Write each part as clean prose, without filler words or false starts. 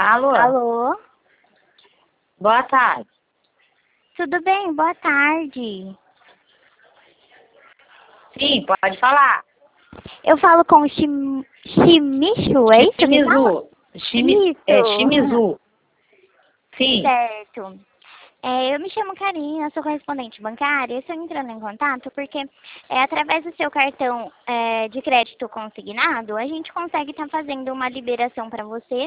Alô? Alô? Boa tarde. Tudo bem? Boa tarde. Sim, pode falar. Eu falo com o Shimizu, é isso que fala? Shimizu. Isso. Shimizu. Sim. Certo. Eu me chamo Karina, sou correspondente bancária. Eu estou entrando em contato porque, através do seu cartão de crédito consignado, a gente consegue estar fazendo uma liberação para você,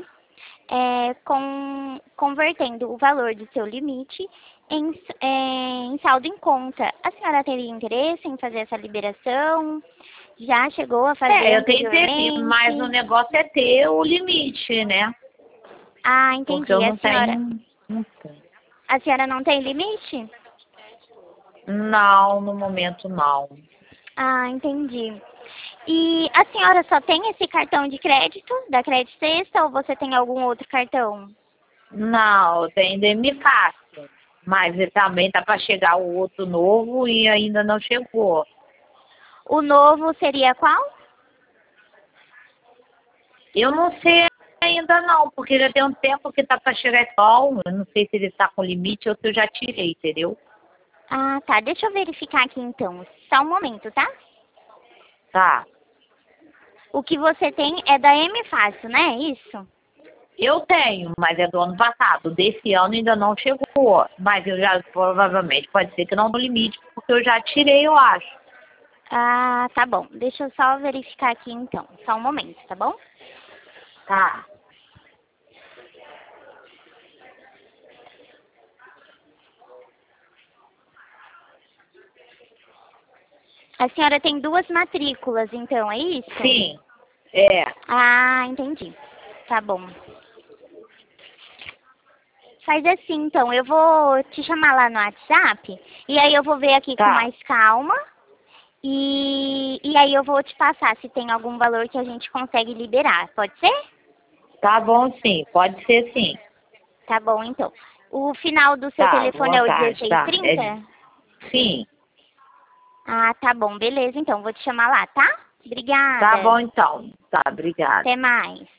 convertendo o valor do seu limite em saldo em conta. A senhora teria interesse em fazer essa liberação? Já chegou a fazer Eu tenho interesse, anteriormente? mas o negócio é ter o limite, né? Ah, entendi. Porque eu não tenho. Não tenho. A senhora não tem limite? Não, no momento não. Ah, entendi. E a senhora só tem esse cartão de crédito, da Crédito Sexta, ou você tem algum outro cartão? Não, eu tenho me fácil. Mas também tá para chegar o outro novo e ainda não chegou. O novo seria qual? Eu não sei ainda não, porque já tem um tempo que tá para chegar sol. Eu não sei se ele tá com limite ou se eu já tirei, entendeu? Ah, tá. Deixa eu verificar aqui então. Só um momento, tá? Tá. O que você tem é da M Fácil, né? Isso? Eu tenho, mas é do ano passado. Desse ano ainda não chegou. Mas eu já, provavelmente, pode ser que não no limite, porque eu já tirei, eu acho. Ah, tá bom. Deixa eu só verificar aqui então. Só um momento, tá bom? Tá. A senhora tem duas matrículas, então, é isso? Sim. É. Ah, entendi. Tá bom. Faz assim, então, eu vou te chamar lá no WhatsApp, e aí eu vou ver aqui com Tá. mais calma, e aí eu vou te passar se tem algum valor que a gente consegue liberar, pode ser? Tá bom, sim. Pode ser, sim. Tá bom, então. O final do seu Tá. telefone Boa é o tarde. Tá. 1630? Sim. Ah, tá bom, beleza, então, vou te chamar lá, tá? Tá Obrigada. bom, então. Tá. Obrigada. Até mais.